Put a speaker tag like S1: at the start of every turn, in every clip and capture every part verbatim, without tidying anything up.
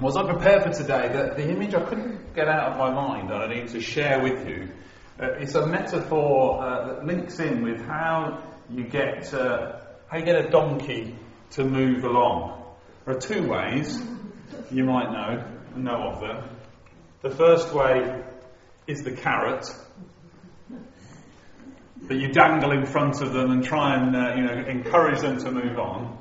S1: Well, as I prepared for today, the, the image I couldn't get out of my mind and I need to share with you, uh, it's a metaphor uh, that links in with how you get uh, how you get a donkey to move along. There are two ways you might know, know of them. The first way is the carrot that you dangle in front of them and try and uh, you know encourage them to move on.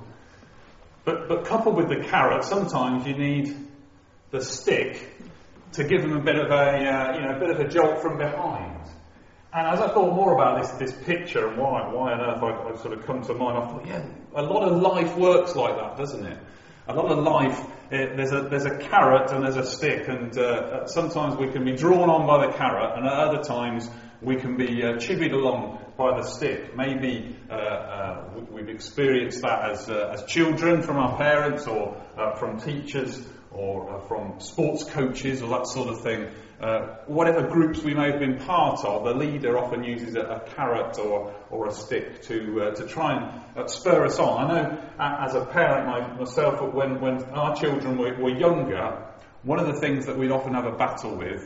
S1: But, but coupled with the carrot, sometimes you need the stick to give them a bit of a uh, you know a bit of a jolt from behind. And as I thought more about this this picture and why why on earth I, I sort of come to mind, I thought, yeah, a lot of life works like that, doesn't it? A lot of life, it, there's a there's a carrot and there's a stick, and uh, sometimes we can be drawn on by the carrot, and at other times we can be uh, chivied along by the stick. Maybe uh, uh, we've experienced that as uh, as children from our parents, or uh, from teachers, or uh, from sports coaches, or that sort of thing. Uh, whatever groups we may have been part of, the leader often uses a, a carrot or or a stick to uh, to try and uh, spur us on. I know uh, as a parent my, myself, when when our children were, were younger, one of the things that we'd often have a battle with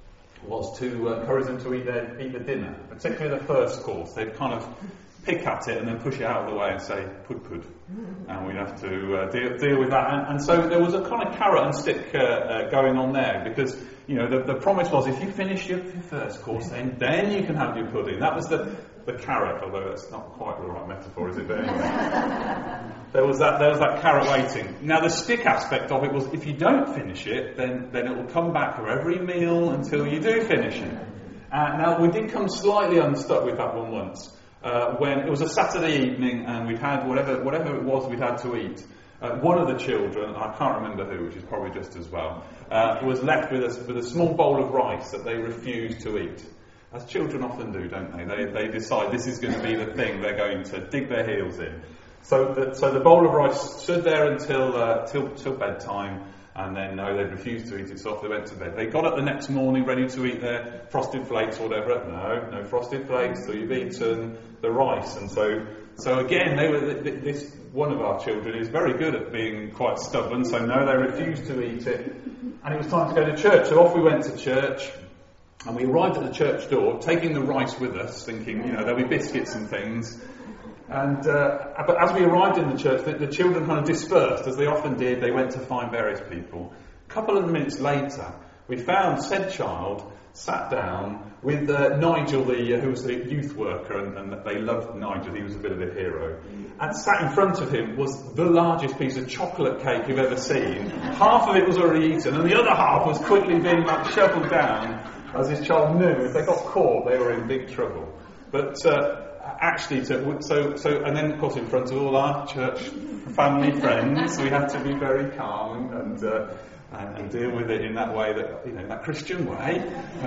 S1: was to uh, encourage them to eat their eat the dinner, particularly the first course. They'd kind of pick at it and then push it out of the way and say pud pud, and we'd have to uh, deal, deal with that. And, and so there was a kind of carrot and stick uh, uh, going on there, because you know the, the promise was, if you finish your, your first course, then then you can have your pudding. That was the the carrot, although that's not quite the right metaphor, is it? But anyway, there was that there was that carrot waiting. Now the stick aspect of it was, if you don't finish it, then then it will come back for every meal until you do finish it. Uh, now we did come slightly unstuck with that one once. Uh, when it was a Saturday evening and we'd had whatever whatever it was we'd had to eat, uh, one of the children, I can't remember who, which is probably just as well, uh, was left with a, with a small bowl of rice that they refused to eat. As children often do, don't they? They they decide this is going to be the thing they're going to dig their heels in. So the, so the bowl of rice stood there until uh, till till bedtime. And then, no, they refused to eat it, so off they went to bed. They got up the next morning ready to eat their frosted flakes or whatever. No, no frosted flakes, so you've eaten the rice. And so, so again, they were. This one of our children is very good at being quite stubborn, so no, they refused to eat it. And it was time to go to church, so off we went to church. And we arrived at the church door, taking the rice with us, thinking, you know, there'll be biscuits and things. And uh, but as we arrived in the church, the, the children kind of dispersed, as they often did. They went to find various people. A couple of minutes later, we found said child sat down with uh, Nigel, the uh, who was the youth worker, and, and they loved Nigel. He was a bit of a hero. And sat in front of him was the largest piece of chocolate cake you've ever seen. Half of it was already eaten, and the other half was quickly being like, shoveled down, as this child knew if they got caught, they were in big trouble. But uh, Actually, to, so so, and then of course in front of all our church family friends, we had to be very calm and uh, and, and deal with it in that way, that you know, that Christian way. Uh,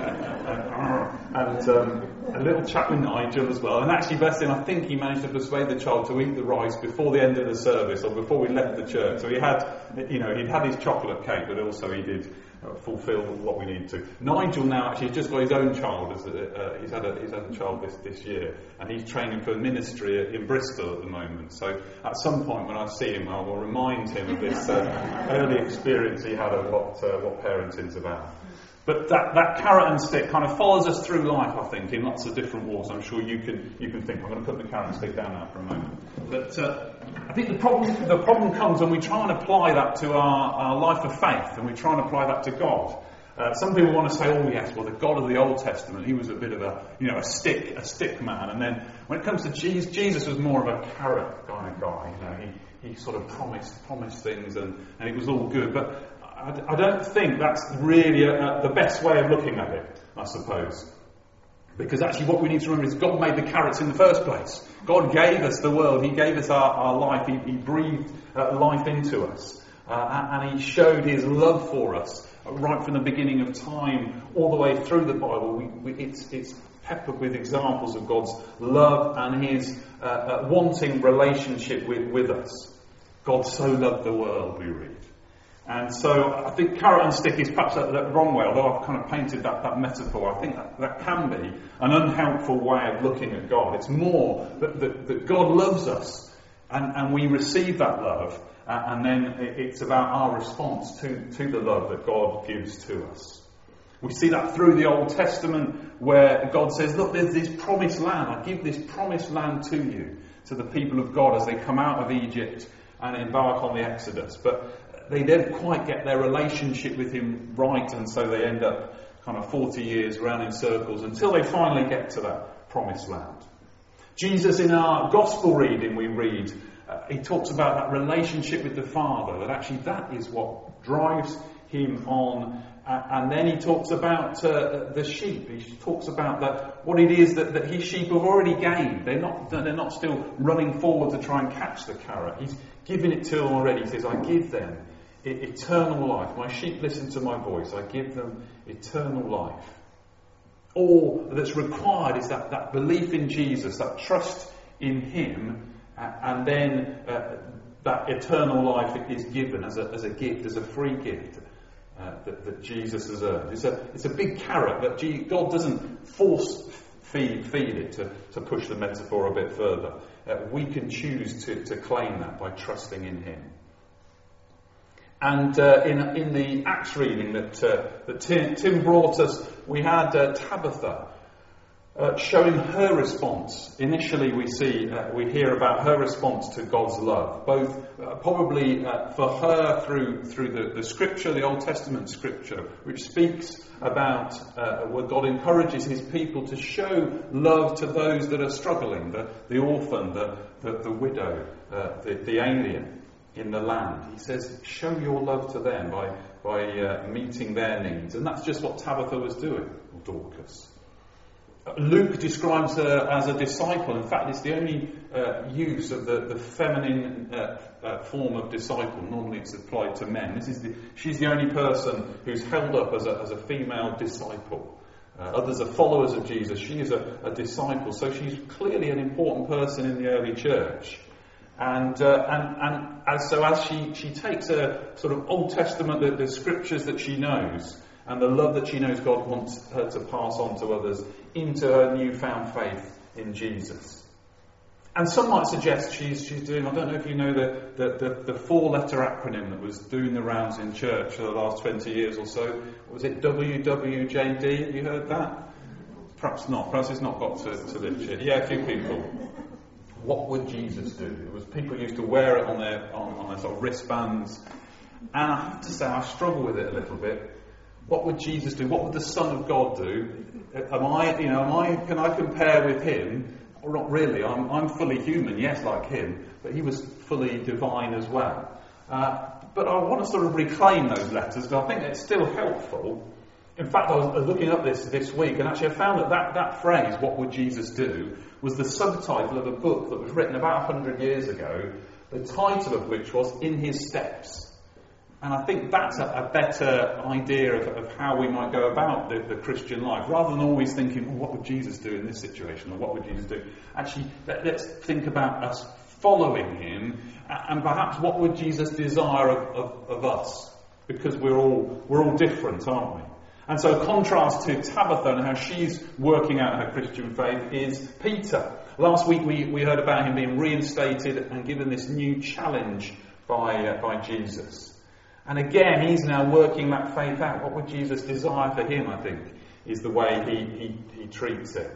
S1: uh, and um, a little chat with Nigel as well. And actually, best thing, I think he managed to persuade the child to eat the rice before the end of the service, or before we left the church. So he had, you know, he'd had his chocolate cake, but also he did Uh, fulfil what we need to. Nigel now actually has just got his own child. As a, uh, he's had a he's had a child this, this year, and he's training for ministry in Bristol at the moment. So at some point when I see him, I will remind him of this uh, early experience he had of what uh, what parenting's about. But that, that carrot and stick kind of follows us through life, I think, in lots of different walks. I'm sure you can you can think. I'm going to put the carrot and stick down now for a moment. But uh, I think the problem the problem comes when we try and apply that to our, our life of faith, and we try and apply that to God. Uh, some people want to say, oh yes, well the God of the Old Testament, he was a bit of a you know a stick a stick man, and then when it comes to Jesus, Jesus was more of a carrot kind of guy. You know, he he sort of promised promised things, and, and it was all good, but I don't think that's really a, a, the best way of looking at it, I suppose. Because actually what we need to remember is God made the carrots in the first place. God gave us the world. He gave us our, our life. He, he breathed uh, life into us. Uh, and he showed his love for us right from the beginning of time all the way through the Bible. We, we, it's, it's peppered with examples of God's love and his uh, uh, wanting relationship with, with us. God so loved the world, we read. And so I think carrot and stick is perhaps the wrong way, although I've kind of painted that, that metaphor. I think that, that can be an unhelpful way of looking at God. It's more that, that, that God loves us, and, and we receive that love, uh, and then it's about our response to, to the love that God gives to us. We see that through the Old Testament, where God says, look, there's this promised land. I give this promised land to you, to the people of God as they come out of Egypt and embark on the Exodus. But they don't quite get their relationship with him right, and so they end up kind of forty years round in circles until they finally get to that promised land. Jesus, in our gospel reading, we read, uh, he talks about that relationship with the Father, that actually that is what drives him on. Uh, and then he talks about uh, the sheep. He talks about that what it is that, that his sheep have already gained. They're not they're not still running forward to try and catch the carrot. He's given it to them already. He says, I give them e- eternal life. My sheep listen to my voice. I give them eternal life. All that's required is that, that belief in Jesus, that trust in him, uh, and then uh, that eternal life is given as a, as a gift, as a free gift. Uh, that, that Jesus has earned. It's a, it's a big carrot, but G- God doesn't force feed, feed it to, to push the metaphor a bit further. Uh, we can choose to, to claim that by trusting in him. And uh, in, in the Acts reading that, uh, that Tim, Tim brought us, we had uh, Tabitha uh, showing her response. Initially we see, uh, we hear about her response to God's love, both uh, probably uh, for her through through the, the scripture, the Old Testament scripture, which speaks about uh, where God encourages his people to show love to those that are struggling, the, the orphan, the, the, the widow, uh, the, the alien in the land. He says, show your love to them by, by uh, meeting their needs. And that's just what Tabitha was doing, or Dorcas. Luke describes her as a disciple. In fact, it's the only uh, use of the, the feminine uh, uh, form of disciple. Normally it's applied to men. This is the, she's the only person who's held up as a, as a female disciple. Uh, others are followers of Jesus. She is a, a disciple. So she's clearly an important person in the early church. And, uh, and, and as, so as she, she takes a sort of Old Testament, the, the scriptures that she knows, and the love that she knows God wants her to pass on to others, into her newfound faith in Jesus. And some might suggest she's she's doing, I don't know if you know the, the, the, the four-letter acronym that was doing the rounds in church for the last twenty years or so. Was it W W J D? Have you heard that? Perhaps not. Perhaps it's not got to, to literature. Yeah, a few people. What would Jesus do? It was people used to wear it on their on, on their sort of wristbands. And I have to say, I struggle with it a little bit. What would Jesus do? What would the Son of God do? Am I, you know, am I, can I compare with him? Or not really. I'm, I'm fully human, yes, like him, but he was fully divine as well. Uh, but I want to sort of reclaim those letters, because I think it's still helpful. In fact, I was looking up this this week, and actually I found that that, that phrase, what would Jesus do, was the subtitle of a book that was written about one hundred years ago, the title of which was In His Steps. And I think that's a, a better idea of, of how we might go about the, the Christian life. Rather than always thinking, well, what would Jesus do in this situation? Or what would Jesus do? Actually, let, let's think about us following him. And perhaps what would Jesus desire of, of, of us? Because we're all, we're all different, aren't we? And so contrast to Tabitha and how she's working out her Christian faith is Peter. Last week we, we heard about him being reinstated and given this new challenge by, uh, by Jesus. And again, he's now working that faith out. What would Jesus desire for him, I think, is the way he, he, he treats it.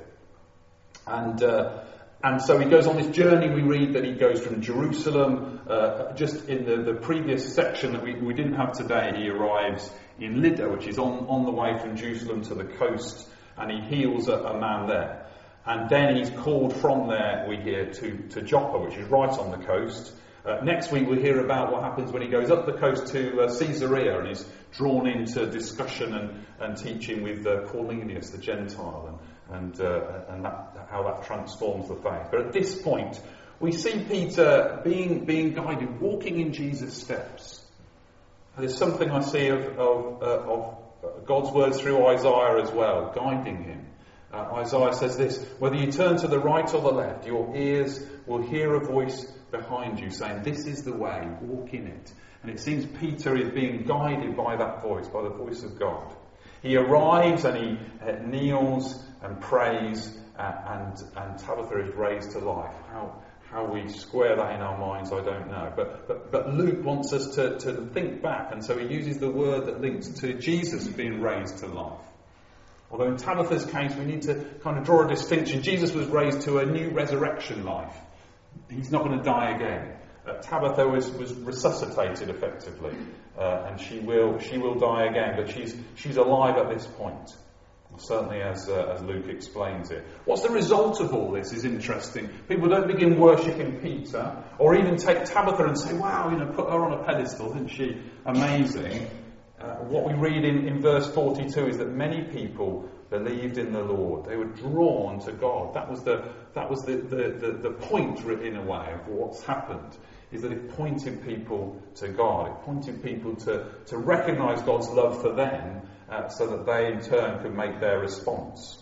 S1: And uh, and so he goes on this journey. We read that he goes from Jerusalem, uh, just in the, the previous section that we, we didn't have today, he arrives in Lydda, which is on, on the way from Jerusalem to the coast, and he heals a, a man there. And then he's called from there, we hear, to, to Joppa, which is right on the coast. Uh, next week we'll hear about what happens when he goes up the coast to uh, Caesarea and is drawn into discussion and, and teaching with uh, Cornelius the Gentile, and, and, uh, and that, how that transforms the faith. But at this point we see Peter being, being guided, walking in Jesus' steps. And there's something I see of, of, uh, of God's words through Isaiah as well, guiding him. Uh, Isaiah says this, whether you turn to the right or the left, your ears will hear a voice behind you saying, this is the way, walk in it. And it seems Peter is being guided by that voice, by the voice of God. He arrives and he uh, kneels and prays, uh, and, and Tabitha is raised to life. How, how we square that in our minds, I don't know. But, but, but Luke wants us to, to think back, and so he uses the word that links to Jesus being raised to life. Although in Tabitha's case, we need to kind of draw a distinction. Jesus was raised to a new resurrection life. He's not going to die again. Uh, Tabitha was, was resuscitated effectively, uh, and she will she will die again, but she's she's alive at this point. Certainly, as uh, as Luke explains it. What's the result of all this is interesting. People don't begin worshipping Peter, or even take Tabitha and say, "Wow, you know, put her on a pedestal, isn't she amazing?" Uh, what we read in, in verse forty-two is that many people believed in the Lord. They were drawn to God. That was the that was the, the, the, the point, in a way, of what's happened, is that it pointed people to God. It pointed people to, to recognise God's love for them, uh, so that they in turn could make their response.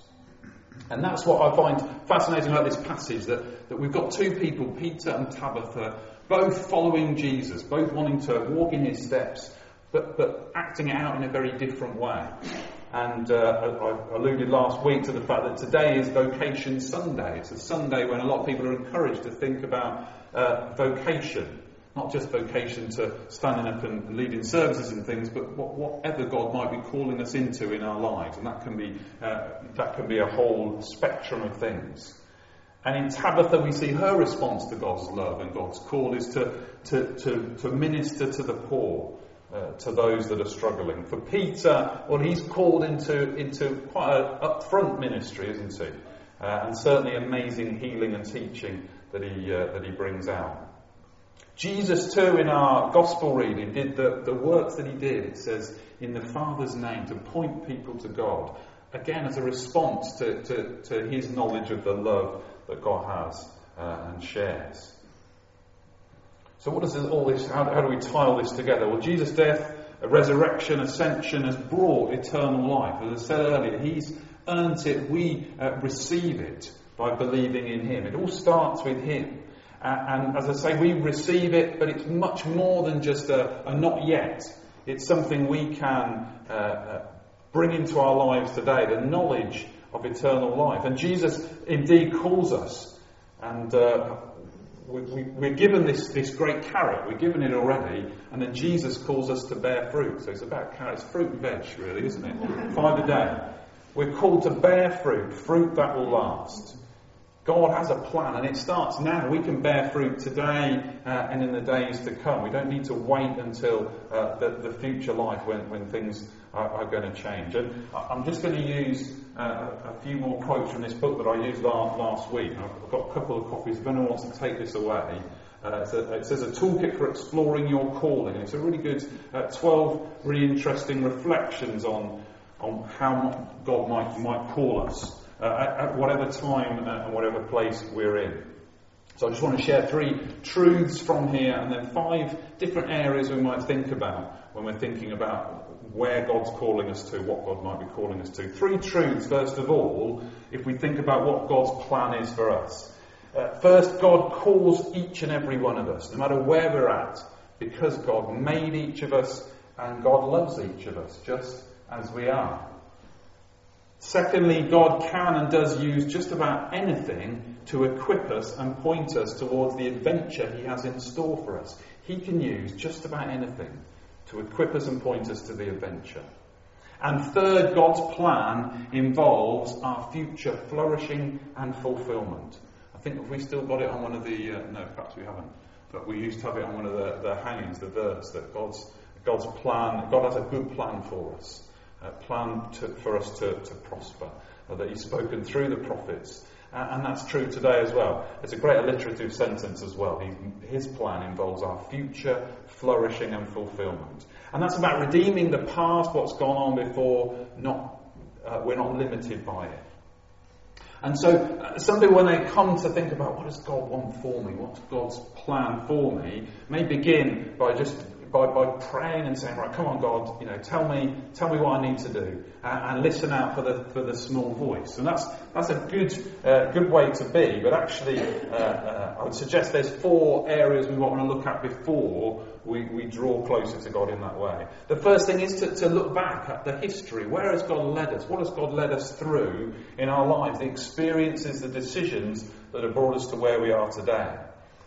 S1: And that's what I find fascinating about this passage, that, that we've got two people, Peter and Tabitha, both following Jesus, both wanting to walk in his steps, but, but acting it out in a very different way. And uh, I, I alluded last week to the fact that today is Vocation Sunday. It's a Sunday when a lot of people are encouraged to think about uh, vocation. Not just vocation to standing up and leading services and things, but what, whatever God might be calling us into in our lives. And that can be uh, that can be a whole spectrum of things. And in Tabitha we see her response to God's love and God's call is to, to, to, to minister to the poor. Uh, to those that are struggling. For Peter, well, he's called into into quite an upfront ministry, isn't he? Uh, and certainly amazing healing and teaching that he uh, that he brings out. Jesus too, in our gospel reading, did the, the works that he did. It says in the Father's name to point people to God, again as a response to to, to his knowledge of the love that God has uh, and shares. So what does all this, how, how do we tie all this together? Well, Jesus' death, resurrection, ascension has brought eternal life. As I said earlier, he's earned it, we uh, receive it by believing in him. It all starts with him. Uh, and as I say, we receive it, but it's much more than just a, a not yet. It's something we can uh, uh, bring into our lives today, the knowledge of eternal life. And Jesus indeed calls us, and uh, We, we, we're given this, this great carrot, we're given it already, and then Jesus calls us to bear fruit. So it's about carrots, fruit and veg, really, isn't it? Five a day. We're called to bear fruit, fruit that will last. God has a plan, and it starts now. We can bear fruit today uh, and in the days to come. We don't need to wait until uh, the, the future life when, when things are, are going to change. And I'm just going to use uh, a few more quotes from this book that I used last, last week. I've got a couple of copies. If anyone wants to take this away, uh, it's a, it says a toolkit for exploring your calling. And it's a really good uh, twelve really interesting reflections on on how God might might call us. Uh, at, at whatever time uh, and whatever place we're in. So I just want to share three truths from here and then five different areas we might think about when we're thinking about where God's calling us to, what God might be calling us to. Three truths, first of all, if we think about what God's plan is for us. Uh, first, God calls each and every one of us, no matter where we're at, because God made each of us and God loves each of us just as we are. Secondly, God can and does use just about anything to equip us and point us towards the adventure he has in store for us. He can use just about anything to equip us and point us to the adventure. And third, God's plan involves our future flourishing and fulfillment. I think if we still got it on one of the... Uh, no, perhaps we haven't. But we used to have it on one of the, the hangings, the verse, that God's, God's plan, God has a good plan for us. Uh, plan to, for us to, to prosper, uh, that he's spoken through the prophets. Uh, and that's true today as well. It's a great alliterative sentence as well. He, his plan involves our future flourishing and fulfillment. And that's about redeeming the past, what's gone on before. Not uh, we're not limited by it. And so uh, some people, when they come to think about what does God want for me, what's God's plan for me, may begin by just By, by praying and saying, right, come on, God, you know, tell me, tell me what I need to do, uh, and listen out for the for the small voice. And that's that's a good uh, good way to be. But actually, uh, uh, I would suggest there's four areas we want to look at before we, we draw closer to God in that way. The first thing is to, to look back at the history. Where has God led us? What has God led us through in our lives? The experiences, the decisions that have brought us to where we are today.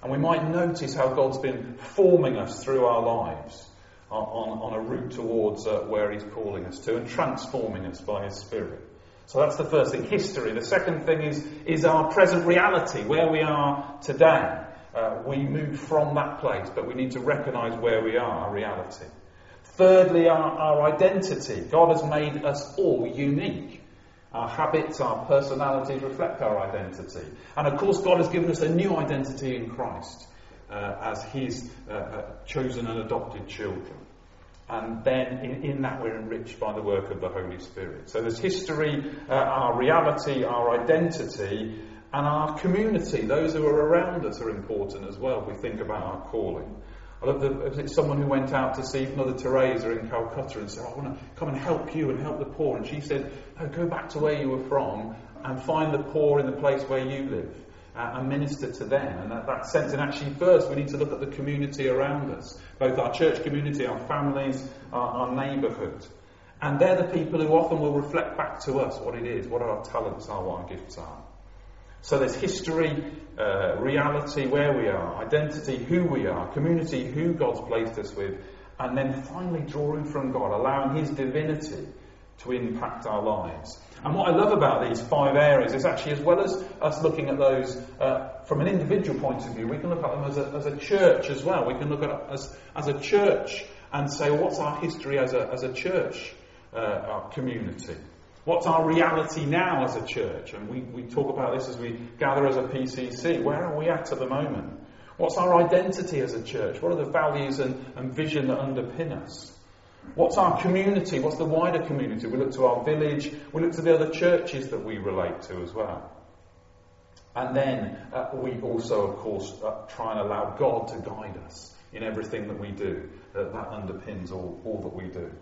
S2: And we might notice how God's been forming us through our lives on, on a route towards uh, where he's calling us to, and transforming us by his Spirit. So that's the first thing, history. The second thing is, is our present reality, where we are today. Uh, we move from that place, but we need to recognise where we are, our reality. Thirdly, our, our identity. God has made us all unique. Our habits, our personalities reflect our identity. And of course, God has given us a new identity in Christ uh, as his uh, uh, chosen and adopted children. And then in, in that we're enriched by the work of the Holy Spirit. So there's history, uh, our reality, our identity, and our community. Those who are around us are important as well. We think about our calling. I love the, was it someone who went out to see Mother Teresa in Calcutta and said, I want to come and help you and help the poor. And she said, no, go back to where you were from and find the poor in the place where you live uh, and minister to them. And that, that sense, and actually first we need to look at the community around us, both our church community, our families, our, our neighbourhood. And they're the people who often will reflect back to us what it is, what our talents are, what our gifts are. So there's history, uh, reality, where we are, identity, who we are, community, who God's placed us with, and then finally drawing from God, allowing his divinity to impact our lives. And what I love about these five areas is actually, as well as us looking at those uh, from an individual point of view, we can look at them as a, as a church as well. We can look at it as, as a church and say, well, what's our history as a, as a church, uh, our community? What's our reality now as a church? And we, we talk about this as we gather as a P C C. Where are we at at the moment? What's our identity as a church? What are the values and, and vision that underpin us? What's our community? What's the wider community? We look to our village. We look to the other churches that we relate to as well. And then uh, we also, of course, uh, try and allow God to guide us in everything that we do. Uh, that underpins all, all that we do.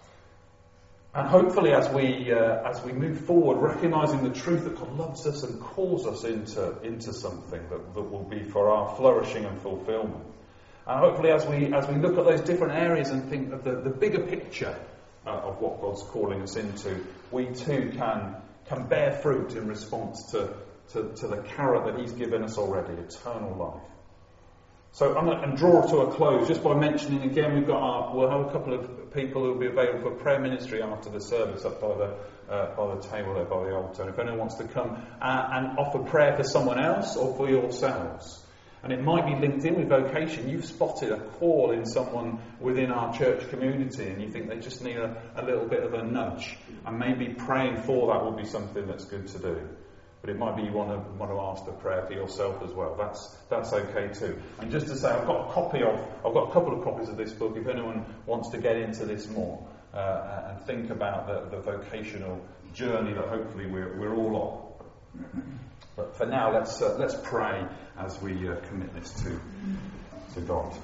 S2: And hopefully as we uh, as we move forward, recognising the truth that God loves us and calls us into, into something that, that will be for our flourishing and fulfilment. And hopefully as we as we look at those different areas and think of the, the bigger picture uh, of what God's calling us into, we too can can bear fruit in response to, to, to the carrot that he's given us already, eternal life. So I'm going to draw to a close just by mentioning again, we've got our, we'll have a couple of people who will be available for prayer ministry after the service up by the uh, by the table there, by the altar. And if anyone wants to come uh, and offer prayer for someone else or for yourselves, and it might be linked in with vocation. You've spotted a call in someone within our church community, and you think they just need a, a little bit of a nudge, and maybe praying for that will be something that's good to do. But it might be you want to want to ask the prayer for yourself as well. That's that's okay too. And just to say, I've got a copy of, I've got a couple of copies of this book. If anyone wants to get into this more uh, and think about the, the vocational journey that hopefully we're we're all on. But for now, let's uh, let's pray as we uh, commit this to to God.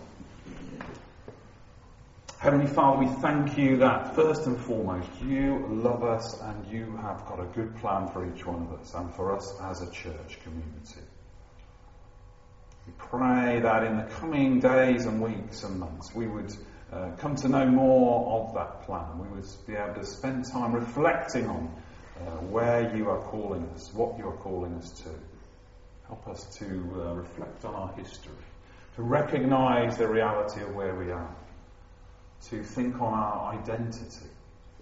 S2: Heavenly Father, we thank you that first and foremost you love us and you have got a good plan for each one of us and for us as a church community. We pray that in the coming days and weeks and months we would uh, come to know more of that plan. We would be able to spend time reflecting on uh, where you are calling us, what you are calling us to. Help us to uh, reflect on our history, to recognise the reality of where we are, to think on our identity,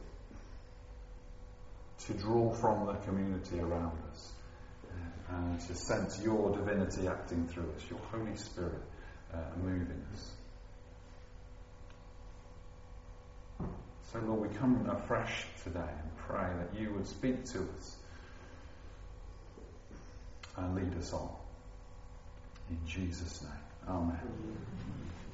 S2: to draw from the community around us, and to sense your divinity acting through us, your Holy Spirit uh, moving us. So Lord, we come afresh today and pray that you would speak to us and lead us on. In Jesus' name, amen.